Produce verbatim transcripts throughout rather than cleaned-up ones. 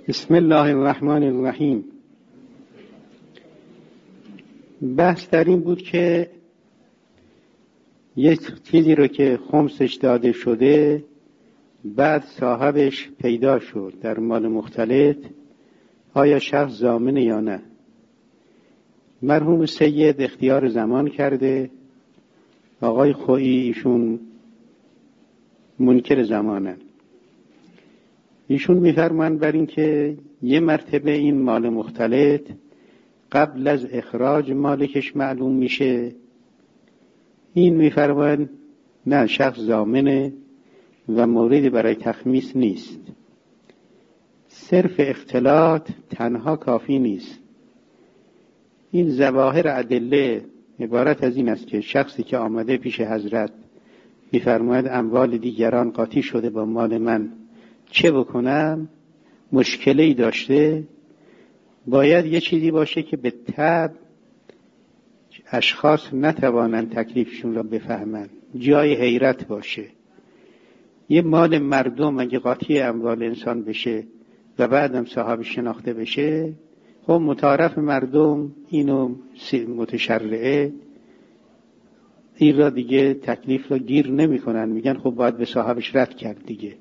بسم الله الرحمن الرحیم. بحث در این بود که یک چیزی رو که خمسش داده شده بعد صاحبش پیدا شد در مال مختلط، آیا شخص ضامنه یا نه؟ مرحوم سید اختیار زمان کرده، آقای خویی ایشون منکر زمانن. ایشون میفرمایند بر این که یه مرتبه این مال مختلط قبل از اخراج مالکش معلوم میشه. این میفرمایند نه، شخص ضامنه و موردی برای تخمیس نیست. صرف اختلاط تنها کافی نیست. این ظواهر ادله عبارت از این است که شخصی که آمده پیش حضرت میفرماید اموال دیگران قاطی شده با مال من، چه بکنم؟ مشکلی داشته، باید یه چیزی باشه که به طبع اشخاص نتوانند تکلیفشون را بفهمند، جای حیرت باشه. یه مال مردم اگه قاطی اموال انسان بشه و بعدم صاحب شناخته بشه، خب متعارف مردم اینو متشرعه این را دیگه تکلیف را گیر نمی کنن، میگن خب باید به صاحبش رد کرد دیگه.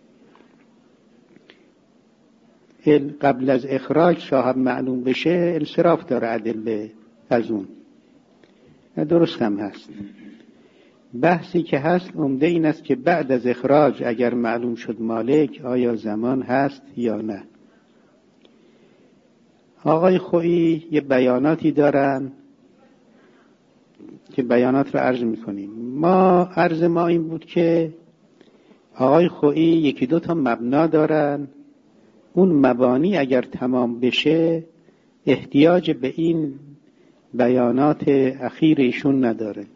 قبل از اخراج صاحب معلوم بشه انصراف داره ادله از اون، درست هم هست. بحثی که هست عمده این است که بعد از اخراج اگر معلوم شد مالک، آیا زمان هست یا نه؟ آقای خویی یه بیاناتی دارن که بیانات رو عرض میکنیم. ما عرض ما این بود که آقای خویی یکی دو تا مبنا دارن، اون مبانی اگر تمام بشه احتیاج به این بیانات اخیر ایشون نداره.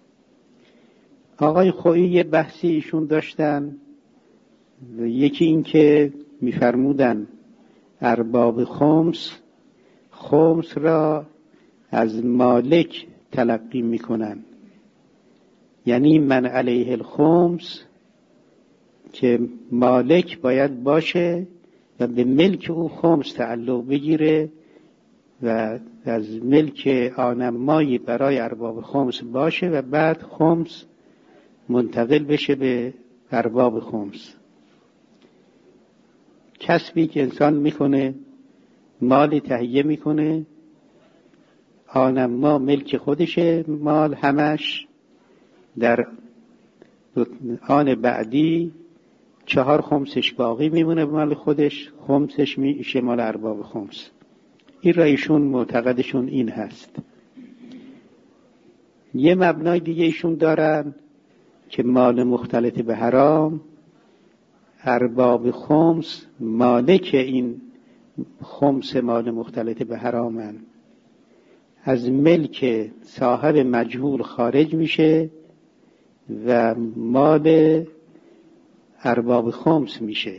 آقای خویی یه بحثی ایشون داشتن، یکی این که میفرمودن ارباب خمس خمس را از مالک تلقی میکنن، یعنی من علیه الخمس که مالک باید باشه و به ملک او خمس تعلق بگیره و از ملک آنمایی برای ارباب خمس باشه و بعد خمس منتقل بشه به ارباب خمس. کسبی که انسان میکنه، مالی تهیه میکنه، آنما ملک خودشه، مال همش در آن بعدی چهار خمسش باقی میمونه مال خودش، خمسش میشه مال ارباب خمس. این را ایشون معتقدشون این هست. یه مبنای دیگه ایشون دارن که مال مختلط به حرام، ارباب خمس مالک این خمس مال مختلط به حرامن، از ملک صاحب مجهول خارج میشه و مال ارباب خمس میشه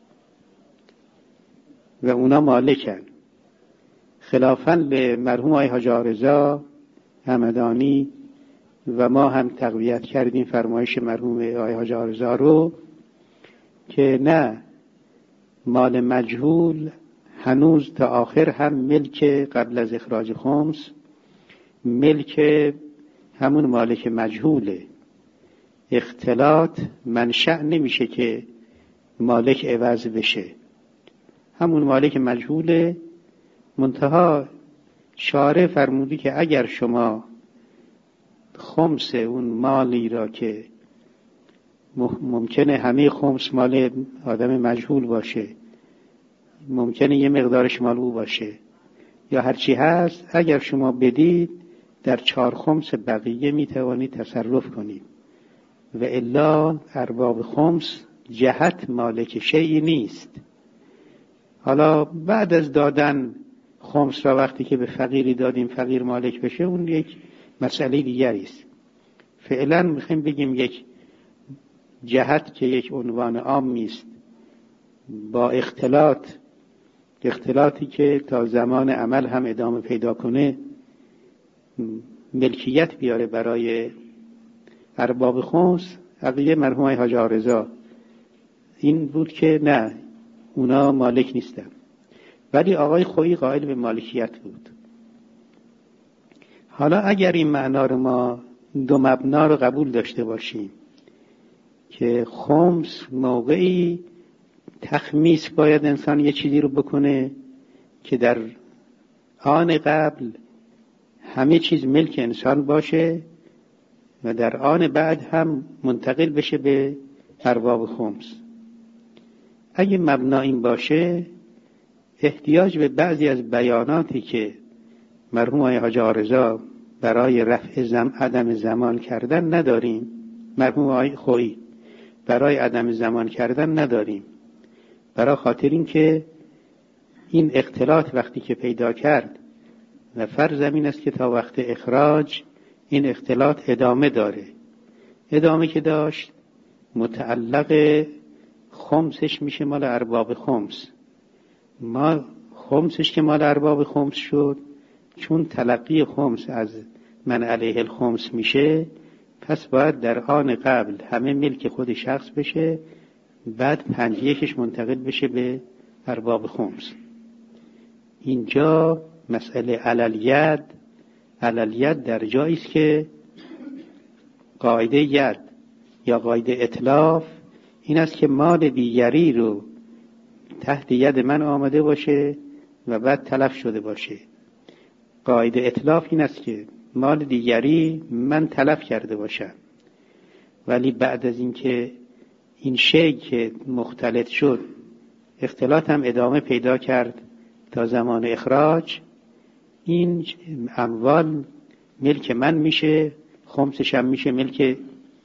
و اونا مالکن. خلافاً به مرحوم آقای حاج آرزا همدانی و ما هم تقویت کردیم فرمایش مرحوم آقای حاج آرزا رو که نه، مال مجهول هنوز تا آخر هم ملک قبل از اخراج خمس ملک همون مالک مجهوله. اختلاط منشأ نمیشه که مالک عوض بشه، همون مالک مجهوله. منتها شارع فرمودی که اگر شما خمس اون مالی را که ممکنه همه خمس مال آدم مجهول باشه، ممکنه یه مقدارش مال او باشه یا هرچی هست، اگر شما بدید در چهار خمس بقیه میتوانید تصرف کنید و الا ارباب خمس جهت مالک شیئی نیست. حالا بعد از دادن خمس را وقتی که به فقیری دادیم فقیر مالک بشه، اون یک مسئله دیگری است. فعلا میخوایم بگیم یک جهت که یک عنوان عام نیست، با اختلاط اختلاطی که تا زمان عمل هم ادامه پیدا کنه ملکیت بیاره برای ارباب خمس. عقیده مرحوم آقای حاج آرزا این بود که نه، اونا مالک نیستن. ولی آقای خویی قائل به مالکیت بود. حالا اگر این معنا رو ما دو مبنا رو قبول داشته باشیم که خمس موقعی تخمیس باید انسان یه چیزی رو بکنه که در آن قبل همه چیز ملک انسان باشه و در آن بعد هم منتقل بشه به ارباب خمس. اگه مبنا این باشه احتیاج به بعضی از بیاناتی که مرحوم آقای حاج عارضا برای رفع زم عدم زمان کردن نداریم، مرحوم آقای خویی برای عدم زمان کردن نداریم، برای خاطر این که این اختلاط وقتی که پیدا کرد و فرض این است که تا وقت اخراج این اختلاط ادامه داره. ادامه که داشت متعلق خمسش میشه مال ارباب خمس. ما خمسش که مال ارباب خمس شد، چون تلقی خمس از من علیه الخمس میشه، پس باید در آن قبل همه ملک خود شخص بشه، بعد پنج یکش منتقل بشه به ارباب خمس. اینجا مسئله علالید علالید در جایی است که قاعده ید یا قاعده اتلاف این است که مال دیگری رو تحت ید من آمده باشه و بعد تلف شده باشه. قاعده اتلاف این است که مال دیگری من تلف کرده باشم، ولی بعد از اینکه این شی که مختلط شد اختلاط هم ادامه پیدا کرد تا زمان اخراج، این اموال ملک من میشه، خمسش هم میشه ملک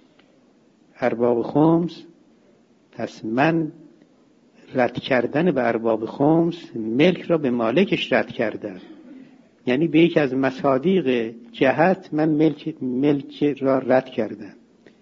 ارباب خمس. پس من رد کردن به ارباب خمس ملک را به مالکش رد کردم، یعنی به یک از مصادیق جهت من ملک, ملک را رد کردم.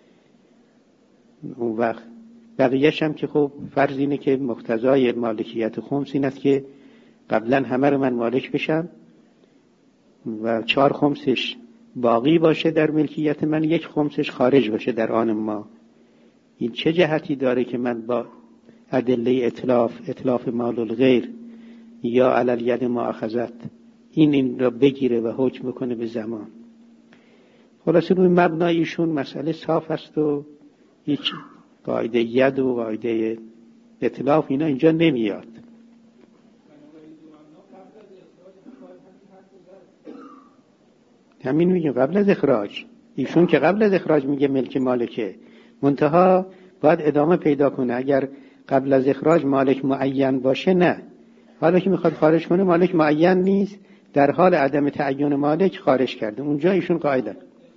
اون وقت بقیه‌ش هم که خب فرض اینه که مقتضای مالکیت خمس این است که قبلا همه رو من مالک بشم و چهار خمسش باقی باشه در ملکیت من، یک خمسش خارج باشه در آن ما. این چه جهتی داره که من با ادله اتلاف اتلاف مال الغیر یا علل ید مؤاخذت این این را بگیره و حکم بکنه به زمان؟ خلاصه روی مبنایشون مسئله صاف است و هیچ قاعده ید و قاعده اتلاف اینا اینجا نمیاد. همین میگه قبل از اخراج، ایشون که قبل از اخراج میگه ملک مالکه، منتها باید ادامه پیدا کنه. اگر قبل از اخراج مالک معین باشه نه، حالا که میخواد خارج کنه مالک معین نیست، در حال عدم تعین مالک خارج کرده، اونجا ایشون قاعده.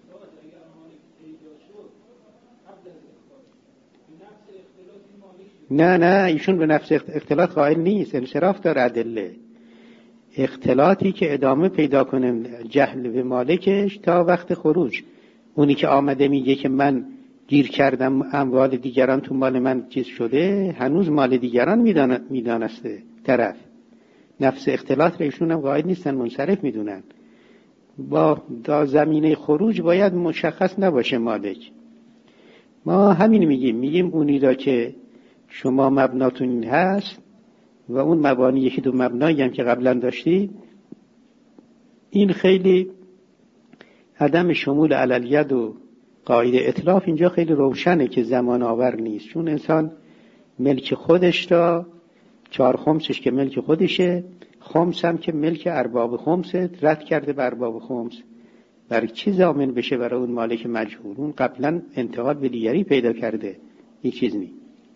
نه نه ایشون به نفس اختلاط قائل نیست، انصراف داره ادله. اختلاطی که ادامه پیدا کنه جهل به مالکش تا وقت خروج. اونی که آمده میگه که من گیر کردم اموال دیگران تو مال من چیز شده، هنوز مال دیگران میدانسته طرف. نفس اختلاط را ایشون هم قائل نیستن، منصرف میدونن. با دا زمینه خروج باید مشخص نباشه مالک. ما همین میگیم میگیم اونی را که شما مبناتون این هست و اون مبانی یکی دو مبنایی هم که قبلا داشتید، این خیلی عدم شمول علالید و قاعده اتلاف اینجا خیلی روشنه که زمان آور نیست، چون انسان ملک خودش تا چهار خمسش که ملک خودشه، خمس هم که ملک ارباب خمسه رد کرده به ارباب خمس. برای چی ضامن بشه برای اون مالک مجهول؟ اون قبلا انتقال به دیگری پیدا کرده، یک چیز نیست.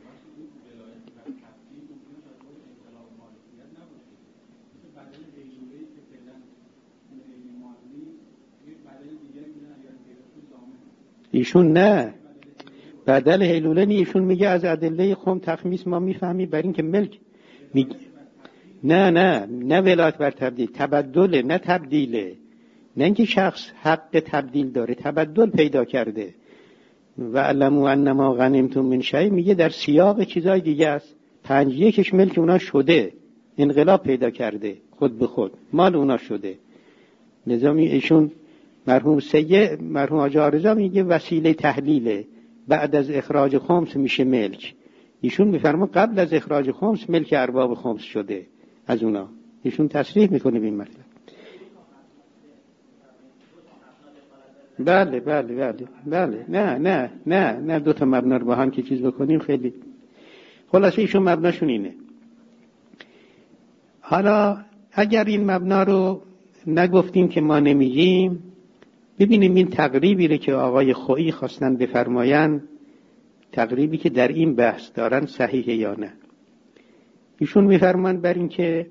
ایشون نه بدل هیلوله نی، ایشون میگه از ادله خم تخمیس ما میفهمی بر این که ملک میگه نه نه نه ولایت بر تبدیل، تبدله نه تبدیله، نه اینکه شخص حق تبدیل داره، تبدل پیدا کرده. و علموا انما غنیمتم من شیء میگه در سیاق چیزای دیگه است، پنج یکش ملک اونا شده، انقلاب پیدا کرده، خود به خود مال اونا شده. نظامی ایشون مرحوم سید مرحوم حاج عارضا میگه وسیله تحلیله، بعد از اخراج خمس میشه ملک. ایشون میفرما قبل از اخراج خمس ملک ارباب خمس شده، از اونا. ایشون تصریح میکنه به این مطلب. بله بله بله بله نه نه نه نه دو تا مبنا رو با هم که چیز بکنیم خیلی خلاصه ایشون مبناشون اینه. حالا اگر این مبنا رو نگفتیم که ما نمیگیم، ببینیم این تقریبی رو که آقای خویی خواستن بفرماین، تقریبی که در این بحث دارن صحیحه یا نه. ایشون میفرمان بر این که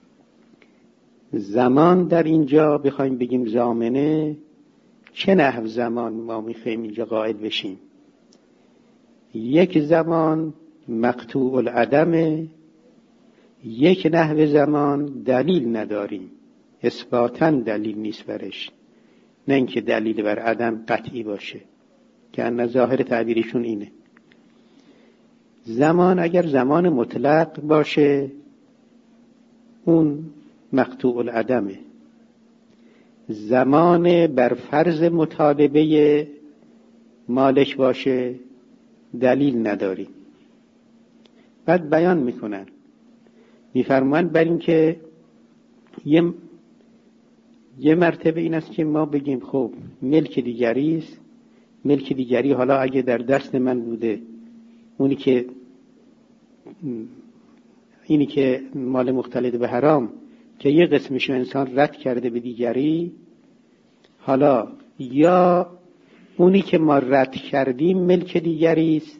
زمان در اینجا بخوایم بگیم زامنه، چه نحو زمان ما میخوایم اینجا قائل بشیم؟ یک زمان مقطوع العدمه، یک نحو زمان دلیل نداریم، اثباتاً دلیل نیست برش، نه اینکه دلیل بر عدم قطعی باشه که ان ظاهر تعبیرشون اینه. زمان اگر زمان مطلق باشه اون مقطوع العدمه، زمان بر فرض مطالبه مالک باشه دلیل نداریم. بعد بیان میکنن میفرمان بر این که یه یه مرتبه این است که ما بگیم خب ملک دیگری است، ملک دیگری حالا اگه در دست من بوده، اونی که اینی که مال مختلط به حرام که یه قسمشو انسان رد کرده به دیگری، حالا یا اونی که ما رد کردیم ملک دیگری است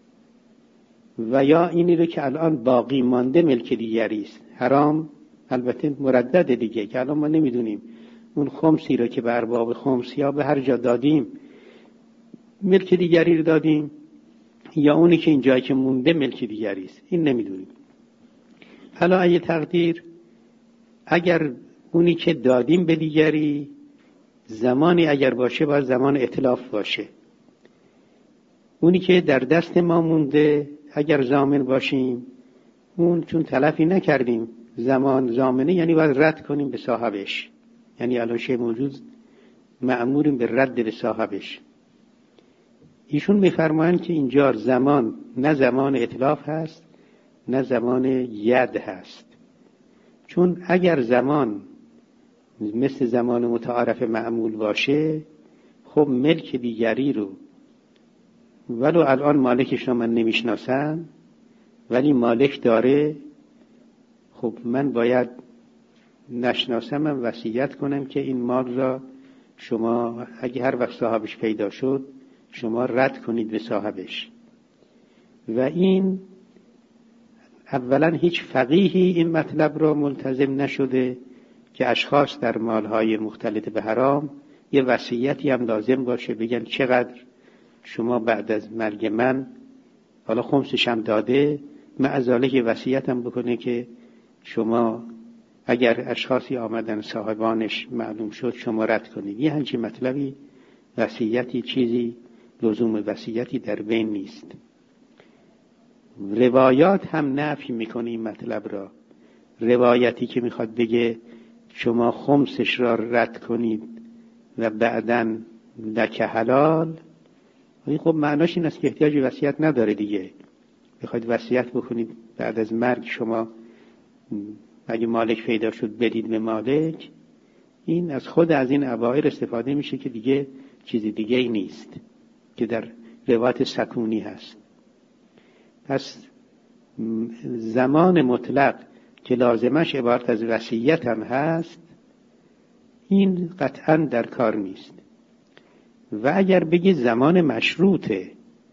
و یا اینی رو که الان باقی مانده ملک دیگری است. حرام البته مردد دیگه که الان ما نمیدونیم اون خمسی رو که به ارباب خمس یا به هر جا دادیم ملک دیگری رو دادیم یا اونی که اینجایی که مونده ملک دیگری است، این نمیدونیم. حالا ای تقدیر اگر اونی که دادیم به دیگری زمانی اگر باشه باید زمان اتلاف باشه، اونی که در دست ما مونده اگر ضامن باشیم اون چون تلفی نکردیم زمان ضامنه، یعنی باید رد کنیم به صاحبش، یعنی الان شی موجود مأموریم به رد به صاحبش. ایشون میفرمایند که اینجا زمان نه زمان اتلاف هست نه زمان ید هست، چون اگر زمان مثل زمان متعارف معمول باشه خب ملک دیگری رو ولو الان مالکش رو من نمیشناسم ولی مالک داره، خب من باید نشناسم من وصیت کنم که این مال را شما اگه هر وقت صاحبش پیدا شد شما رد کنید به صاحبش. و این اولا هیچ فقیهی این مطلب را ملتزم نشده که اشخاص در مالهای مختلط به حرام یه وصیتی هم لازم باشه بگن چقدر شما بعد از مرگ من، حالا خمسش هم داده، معزاله که وصیت هم بکنه که شما اگر اشخاصی آمدن صاحبانش معلوم شد شما رد کنید. یه همچین مطلبی وصیتی چیزی لزوم وصیتی در بین نیست. روایات هم نفی میکنه این مطلب را. روایتی که میخواد بگه شما خمسش را رد کنید و بعداً لک حلال، این خب معناش این است که احتیاج وصیت نداره دیگه. بخواید وصیت بکنید بعد از مرگ شما اگه مالک پیدا شد بدید به مالک، این از خود از این عبایر استفاده میشه که دیگه چیزی دیگه ای نیست که در روایت سکونی هست. پس زمان مطلق که لازمش عبارت از وصیت هم هست این قطعا در کار نیست. و اگر بگی زمان مشروطه،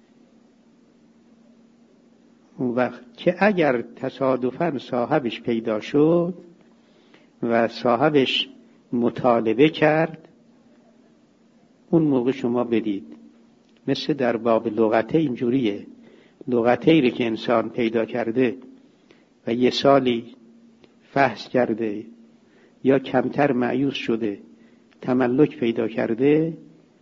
اون وقت که اگر تصادفاً صاحبش پیدا شد و صاحبش مطالبه کرد اون موقع شما بدید. مثل در باب لغته اینجوریه، لغته ای که انسان پیدا کرده و یه سالی فحص کرده یا کمتر مایوس شده تملک پیدا کرده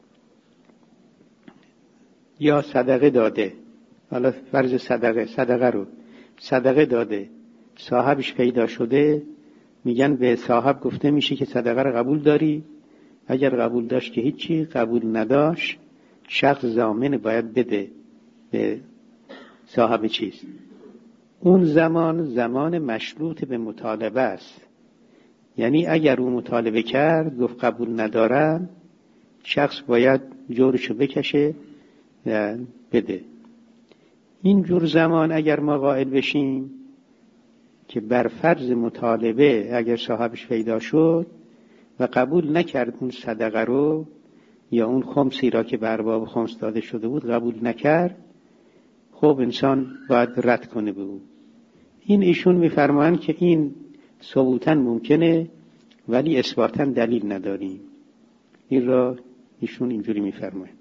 یا صدقه داده، حالا فرض صدقه صدقه رو صدقه داده صاحبش پیدا شده، میگن به صاحب گفته میشه که صدقه رو قبول داری؟ اگر قبول داشت که هیچی، قبول نداشت شخص ضامن باید بده به صاحب چیز. اون زمان زمان مشروط به مطالبه است. یعنی اگر او مطالبه کرد گفت قبول ندارم، شخص باید جورشو بکشه و بده. این جور زمان اگر ما قائل بشیم که بر فرض مطالبه اگر صاحبش پیدا شد و قبول نکرد اون صدقه رو یا اون خمسی را که بر ارباب خمس داده شده بود قبول نکرد، خب انسان باید رد کنه به او. این ایشون میفرمایند که این ثبوتاً ممکنه ولی اثباتاً دلیل نداریم. این را ایشون اینجوری میفرمایند.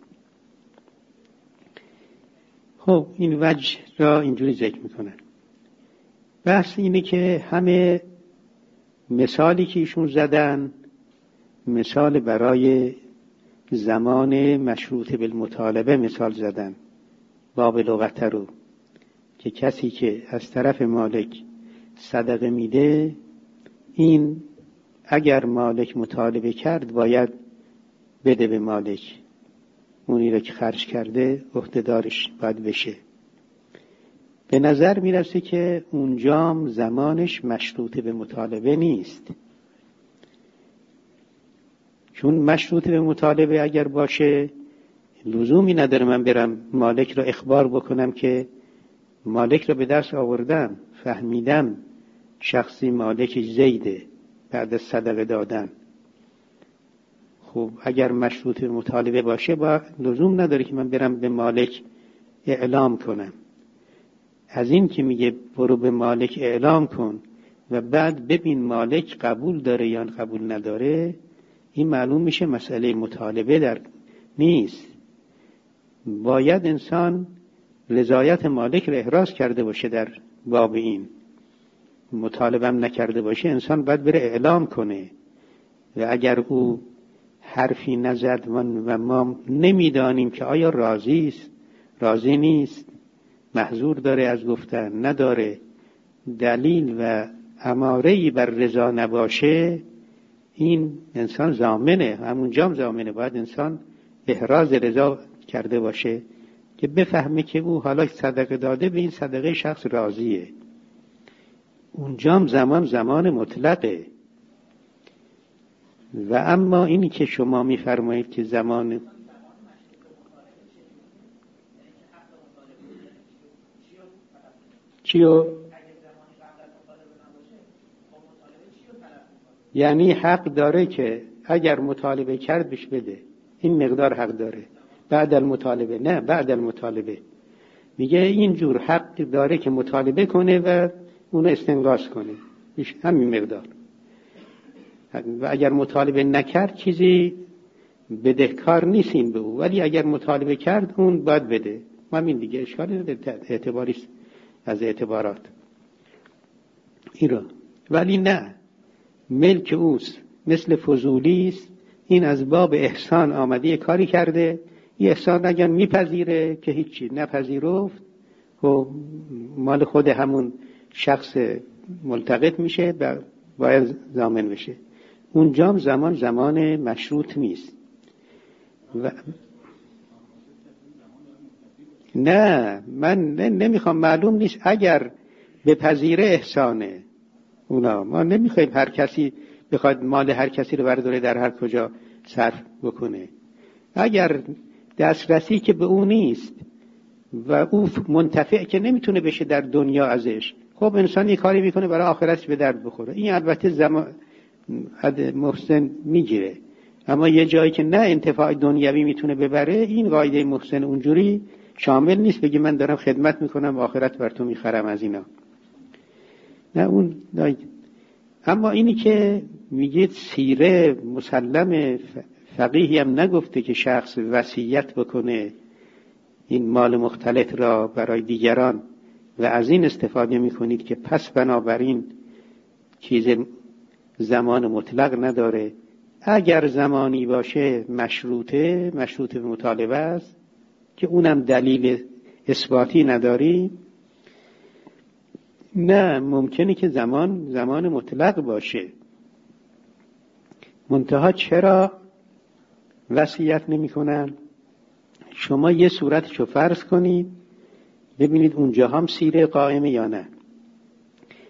خب این وجه را اینجوری ذکر میکنن. بحث اینه که همه مثالی که ایشون زدن مثال برای زمان مشروط بالمطالبه مثال زدن. باب لغت رو که کسی که از طرف مالک صدقه میده، این اگر مالک مطالبه کرد باید بده به مالک، اونی رو که خرج کرده عهده‌دارش باید بشه. به نظر میرسه که اونجام زمانش مشروط به مطالبه نیست، چون مشروط به مطالبه اگر باشه لزومی نداره من برم مالک رو اخبار بکنم که مالک رو به دست آوردم، فهمیدم شخصی مالک زیده بعد از صدقه دادن. خب اگر مشروط به مطالبه باشه با لزوم نداره که من برم به مالک اعلام کنم. از این که میگه برو به مالک اعلام کن و بعد ببین مالک قبول داره یا قبول نداره، این معلوم میشه مسئله مطالبه در نیست. باید انسان رضایت مالک را احراز کرده باشه در باب این. مطالبه نکرده باشه انسان باید بره اعلام کنه و اگر او حرفی نزد و ما نمیدانیم که آیا راضی است راضی نیست، محظور داره از گفتن نداره، دلیل و اماره‌ای بر رضا نباشه، این انسان ضامنه، همونجا ضامنه. باید انسان احراز رضا کرده باشه که بفهمه که او حالا صدقه داده به این صدقه شخص راضیه. اونجا زمان زمان مطلقه. و اما اینی که شما میفرمایید که زمان چیو؟ یعنی حق داره که اگر مطالبه کرد بهش بده، این مقدار حق داره. بعد المطالبه نه، بعد المطالبه میگه اینجور حق داره که مطالبه کنه و اونو استنقاص کنه، میشه همین مقدار. و اگر مطالبه نکرد چیزی بدهکار نیستین به او، ولی اگر مطالبه کرد اون باید بده. همین دیگه، اشکالی نداره، اعتباری از اعتبارات این را. ولی نه، ملک اوست، مثل فضولی است. این از باب احسان آمده کاری کرده، این احسان اگر میپذیره که هیچی، نپذیرفت و مال خود همون شخص ملتقط میشه و باید ضامن بشه. اونجا زمان زمان مشروط نیست. و نه، من نمیخوام، معلوم نیست اگر بپذیره احسانه. اونا ما نمیخوایم هر کسی بخواد مال هر کسی رو برداره در هر کجا صرف بکنه. اگر دسترسی که به اون نیست و او منتفع که نمیتونه بشه در دنیا ازش، خب انسان یه کاری میکنه برای آخرتش به درد بخوره. این البته زمان حد محسن میگیره، اما یه جایی که نه انتفاع دنیوی میتونه ببره، این قاعده محسن اونجوری شامل نیست بگی من دارم خدمت میکنم و آخرت بر تو میخرم از اینا. نه اون داید. اما اینی که میگید سیره مسلم، فقیهی هم نگفته که شخص وصیت بکنه این مال مختلط را برای دیگران و از این استفاده میکنید که پس بنابراین چیز زمان مطلق نداره. اگر زمانی باشه مشروطه، مشروط به مطالبه است که اونم دلیل اثباتی نداری. نه، ممکنه که زمان زمان مطلق باشه. منتها چرا وصیت نمی کنن؟ شما یه صورتشو فرض کنید ببینید اونجا هم سیره قائمه یا نه.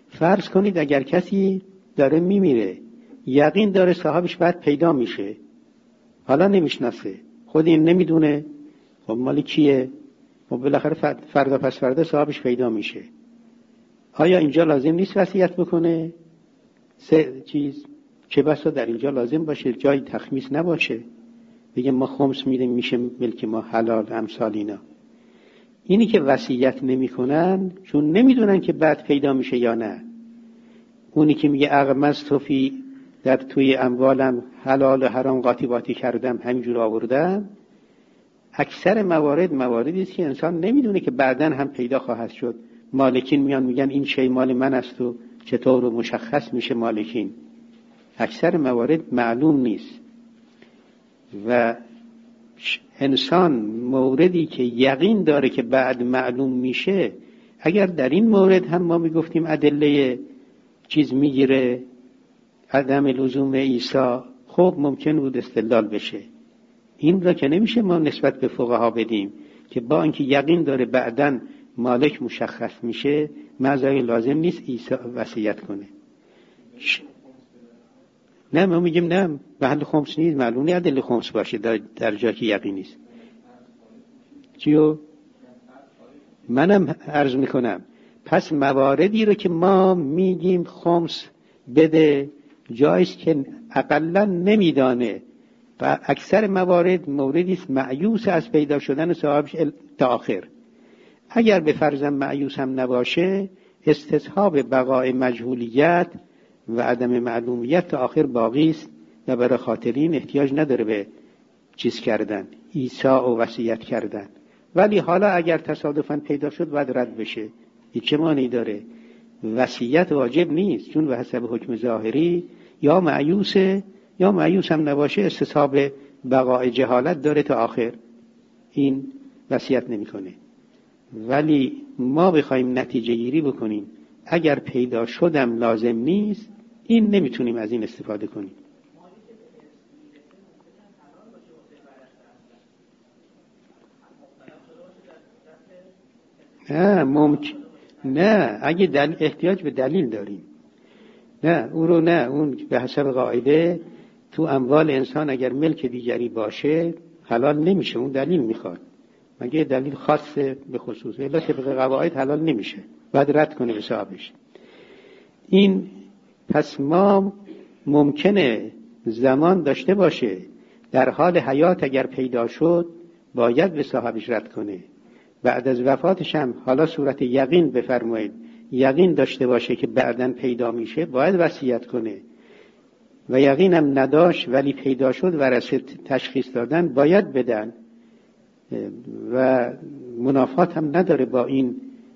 فرض کنید اگر کسی داره میمیره، یقین داره صاحبش بعد پیدا میشه، حالا نمیشناسه، خود این نمیدونه، خب مال کیه؟ خب بالاخره فردا پس فردا صاحبش پیدا میشه. آیا اینجا لازم نیست وصیت بکنه؟ سه چیز چه بسا در اینجا لازم باشه جای تخمیس نباشه، بگه ما خمس میدیم میشه ملک ما حلال امثال اینا. اینی که وصیت نمیکنن چون نمیدونن که بعد پیدا میشه یا نه. اونی که میگه اغمضت فی در توی اموالم حلال و حرام قاطی باطی کردم همینجور آوردم، اکثر موارد مواردی است که انسان نمیدونه که بعداً هم پیدا خواهد شد. مالکین میان میگن این شی مال من است و چطور و مشخص میشه مالکین. اکثر موارد معلوم نیست و انسان موردی که یقین داره که بعد معلوم میشه، اگر در این مورد هم ما میگفتیم ادله چیز میگیره عدم لزوم عیسی، خب ممکن بود استدلال بشه. این را که نمیشه ما نسبت به فقها بدیم که با اینکه یقین داره بعداً مالک مشخص میشه مزای لازم نیست عیسی وصیت کنه. نه ما میگیم نه محل خمس نیست، معلومه عدل خمس باشه در, در جا که یقین نیست. چیو؟ منم عرض میکنم پس مواردی رو که ما میگیم خمس بده جایست که اقلا نمیدانه و اکثر موارد موردی است مایوس از پیدا شدن صاحبش تا آخر. اگر به فرضم مایوس هم نباشه استصحاب بقای مجهولیت و عدم معلومیت تا آخر باقی است و برای خاطر این احتیاج نداره به چیز کردن ایسا و وصیت کردن. ولی حالا اگر تصادفاً پیدا شد باید رد بشه، این چه معنی داره؟ وصیت واجب نیست چون به حسب حکم ظاهری یا مایوسه یا مایوس هم نباشه استصحاب بقای جهالت داره تا آخر، این وصیت نمیکنه. ولی ما بخوایم نتیجه گیری بکنیم اگر پیدا شدم لازم نیست، این نمیتونیم از این استفاده کنیم. نه ممکن نه اگه دل... احتیاج به دلیل داریم، نه اون رو نه اون به حسب قاعده تو اموال انسان اگر ملک دیگری باشه حلال نمیشه، اون دلیل میخواد، مگه دلیل خاص به خصوص الا طبق قواعد حلال نمیشه، بعد رد کنه به صاحبش. این پس ما ممکنه زمان داشته باشه در حال حیات اگر پیدا شد باید به صاحبش رد کنه، بعد از وفاتش هم حالا صورت یقین بفرمایید یقین داشته باشه که بعداً پیدا میشه باید وصیت کنه و یقین هم نداشت ولی پیدا شد ورثه تشخیص دادن باید بدن و منافات هم نداره با این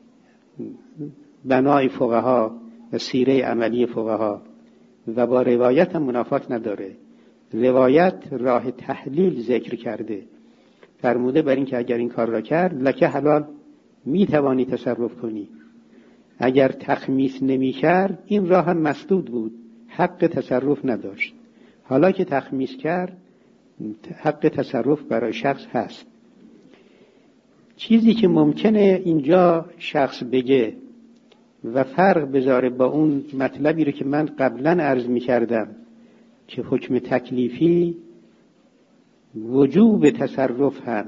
بنای فقها و سیره عملی فقها و با روایت هم منافات نداره. روایت راه تحلیل ذکر کرده، فرموده بر این که اگر این کار را کرد لکه حلال میتوانی تصرف کنی، اگر تخمیس نمی کرد این راه هم مسدود بود، حق تصرف نداشت. حالا که تخمیس کرد حق تصرف برای شخص هست. چیزی که ممکنه اینجا شخص بگه و فرق بذاره با اون مطلبی رو که من قبلا عرض می کردم که حکم تکلیفی وجوب تصرف هم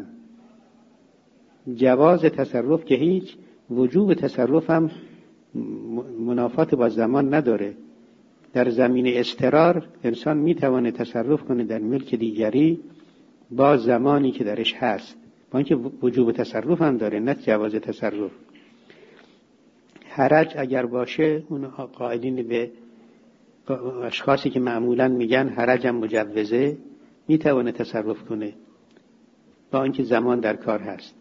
جواز تصرف که هیچ، وجوب تصرف هم منافات با زمان نداره. در زمین اضطرار انسان می تواند تصرف کنه در ملک دیگری با زمانی که درش هست، با اینکه وجوب تصرف هم داره نه جواز تصرف. حرج اگر باشه اون قائلین به اشخاصی که معمولا میگن حرج هم مجوزه می تواند تصرف کنه با اینکه زمان در کار هست.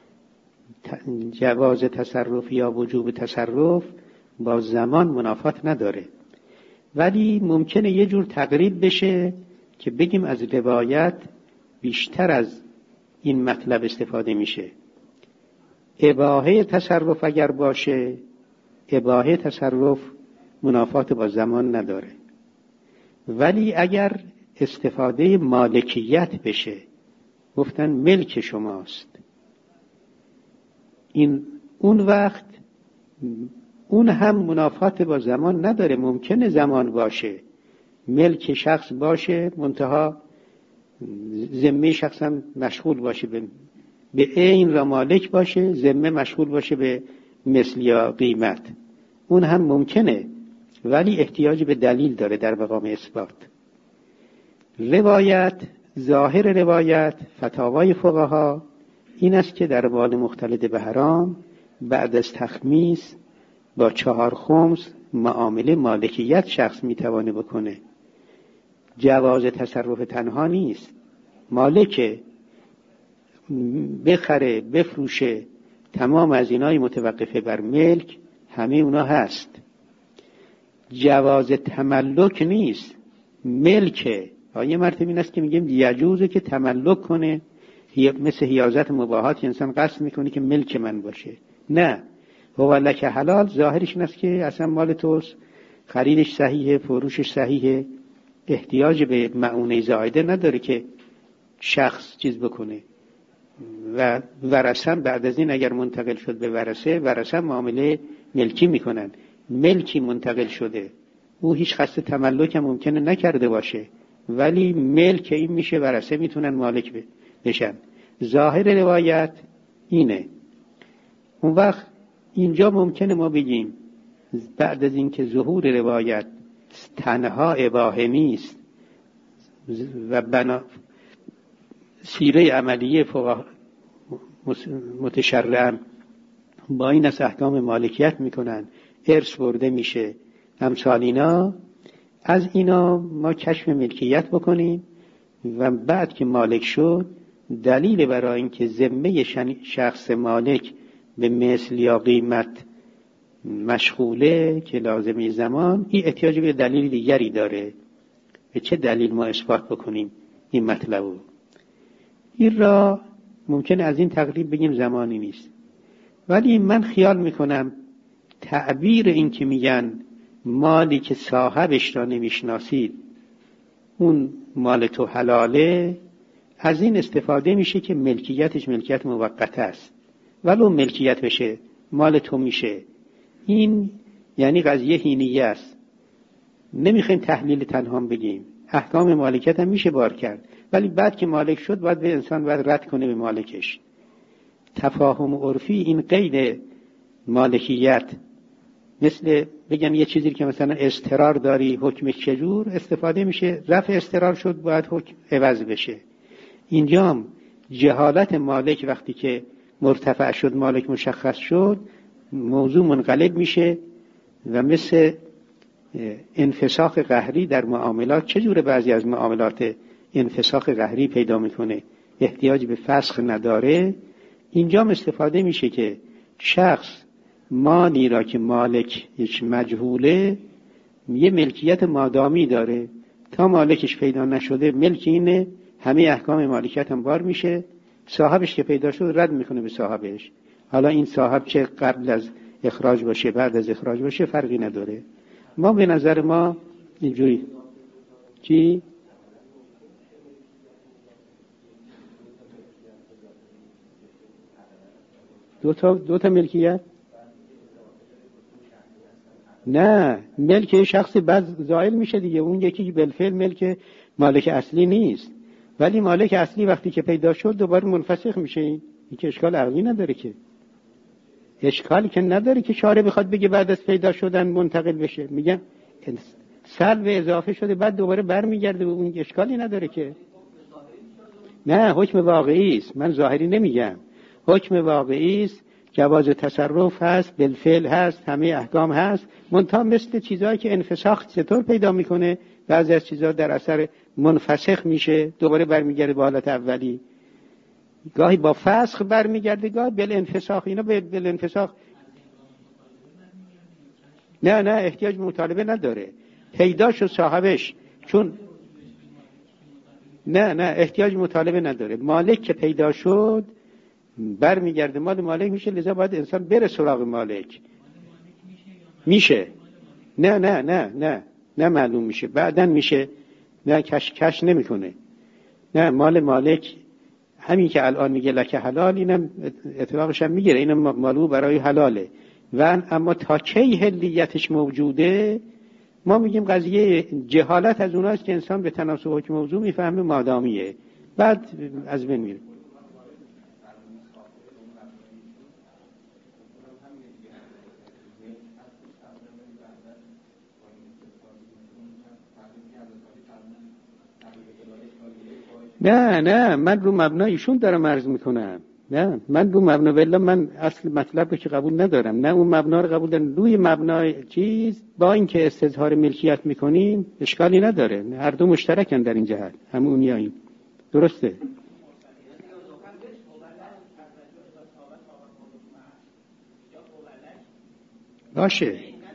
جواز تصرف یا وجوب تصرف با زمان منافات نداره، ولی ممکنه یه جور تقریب بشه که بگیم از روایت بیشتر از این مطلب استفاده میشه. اباحه تصرف اگر باشه، اباحه تصرف منافات با زمان نداره، ولی اگر استفاده مالکیت بشه، گفتن ملک شماست، این اون وقت اون هم منافات با زمان نداره. ممکنه زمان باشه، ملک شخص باشه، منتها ذمه شخص هم مشغول باشه به به عین را مالک باشه، ذمه مشغول باشه به مثل یا قیمت. اون هم ممکنه، ولی احتیاج به دلیل داره در مقام اثبات. روایت، ظاهر روایت، فتاوای فقها این است که در مال مختلط به حرام بعد از تخمیس با چهار خمس معامله مالکیت شخص میتوانه بکنه. جواز تصرف تنها نیست، مالکه بخره بفروشه، تمام از اینای متوقفه بر ملک همه اونا هست. جواز تملک نیست، ملکه. یه مرتبه این است که میگیم یجوزه که تملک کنه، مثل حیازت مباحات انسان قصد میکنه که ملک من باشه. نه، هو لک حلال ظاهرش این است که اصلا مال توست، خریدش صحیحه، فروشش صحیحه، احتیاج به معونه زائده نداره که شخص چیز بکنه. و ورثه بعد از این اگر منتقل شد به ورثه، ورثه معامله ملکی میکنن. ملکی منتقل شده، او هیچ قصد تملک هم ممکنه نکرده باشه، ولی ملک این میشه، ورثه میتونن مالک بشن. ظاهر روایت اینه. اون وقت اینجا ممکنه ما بگیم بعد از اینکه ظهور روایت تنها اباحه نیست و بنا سیره عملیه فقها متشرعن با این از احکام مالکیت میکنن، ارث برده میشه، امثال اینا، از اینا ما کشف ملکیت بکنیم و بعد که مالک شد دلیل برای اینکه ذمه شخص مالک به مثل یا قیمت مشغوله که لازمه زمان، این احتیاج به دلیل دیگری داره. به چه دلیل ما اثبات بکنیم این مطلبو؟ این را ممکن از این تقریب بگیم زمانی نیست، ولی من خیال میکنم تعبیر این که میگن مالی که صاحبش را نمیشناسید اون مال تو حلاله، از این استفاده میشه که ملکیتش ملکیت موقت است، ولو ملکیت بشه مال تو میشه. این یعنی قضیه هینیه است. نمیخوایم تحلیل تنها بگیم، احکام مالکیت هم میشه بار کرد، ولی بعد که مالک شد باید به انسان باید رد کنه به مالکش. تفاهم عرفی این قید مالکیت، مثل بگم یه چیزی که مثلا استقرار داری حکمش چجور استفاده میشه، رفع استقرار شد باید حکم عوض بشه. اینجا جهالت مالک وقتی که مرتفع شد، مالک مشخص شد، موضوع منقلب میشه و مثل انفساخ قهری در معاملات، چجوره بعضی از معاملات انفساخ قهری پیدا میکنه، احتیاج به فسخ نداره. اینجا استفاده میشه که شخص مالی را که مالک هیچ مجهوله یه ملکیت مادامی داره، تا مالکش پیدا نشده ملک اینه، همه احکام مالکیت هم بار میشه، صاحبش که پیدا شد رد میکنه به صاحبش. حالا این صاحب چه قبل از اخراج باشه بعد از اخراج باشه فرقی نداره. ما به نظر ما اینجوری چی؟ دو تا دو تا ملکیت؟ نه، ملک شخصی بعد زائل میشه دیگه. اون یکی بالفعل ملک مالک اصلی نیست، ولی مالک اصلی وقتی که پیدا شد دوباره منفسخ میشه. این که اشکال عقلی نداره، که اشکالی که نداره که شارع بخواد بگه بعد از پیدا شدن منتقل بشه. میگم سلب اضافه شده بعد دوباره برمیگرده به اون، اشکالی نداره که. نه، حکم واقعی است، من ظاهری نمیگم، حکم واقعی است. جواز تصرف هست، بالفعل هست، همه احکام هست، منتها مثل چیزایی که انفساخ چطور پیدا میکنه، بعضی از چیزا در اثر منفسخ میشه دوباره برمیگرده به حالت اولی، گاهی با فسخ برمیگرده، گاهی بالانفساخ. اینا بالانفساخ نه نه احتیاج مطالبه نداره، پیدا شد صاحبش، چون نه نه احتیاج مطالبه نداره، مالک که پیدا شد برمیگرده مال مالک میشه، لذا باید انسان بره سراغ مالک. میشه نه نه نه نه نه معلوم میشه، بعدن میشه، نه کش کش نمیکنه. نه، مال مالک همین که الان میگه لکه حلال، اینم اطلاقش هم میگیره، اینم مالو برای حلاله. و اما تا کی حلیتش موجوده، ما میگیم قضیه جهالت از اوناست که انسان به تناسب حکم موضوع میفهمه مادامیه، بعد از بین میره. نه نه من رو مبنای ایشون دارم عرض میکنم، نه من رو مبنا بالله من اصل مطلب رو که قبول ندارم، نه اون مبنا رو قبول دارم. روی مبنای چیز با اینکه استظهار ملکیت میکنیم اشکالی نداره، هر دو مشترکن در این جهت، همون میاییم درسته. باشه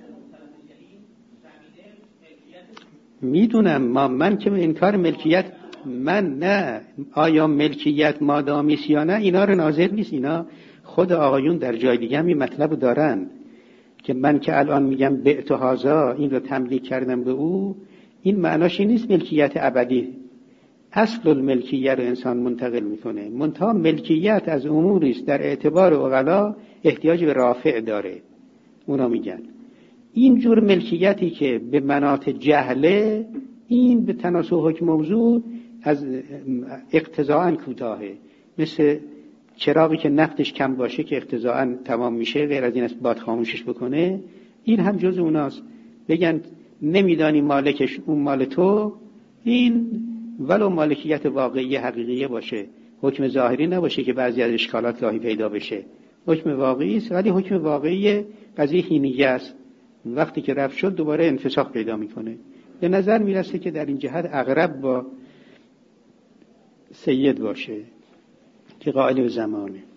میدونم، ما من که انکار ملکیت من نه، آیا ملکیت مادامیست یا نه اینا رو ناظر نیست، اینا خود آقایون در جای دیگه هم این مطلب دارن که من که الان میگم بعت هذا این رو تملیک کردم به او، این معناش این نیست ملکیت ابدی، اصل الملکیت رو انسان منتقل میکنه، منتها ملکیت از اموری است در اعتبار عقلا احتیاج به رافع داره، اونا میگن این جور ملکیتی که به مناط جهله این به تناسب حکم موضوع از اقتضاءً کوتاهه، مثل چراغی که نقطش کم باشه که اقتضاءً تمام میشه، غیر از این است باد خاموشش بکنه، این هم جز اوناست. بگن نمیدانی مالکش اون مال تو، این ولو مالکیت واقعی حقیقیه باشه، حکم ظاهری نباشه که بعضی از اشکالات لاهی پیدا بشه، حکم واقعی است ولی حکم واقعی قضیه حینیه است، وقتی که رفت شد دوباره انفساخ پیدا میکنه. به نظر میرسه که در این جهت اقرب با سید باشه که قائل به زمانه.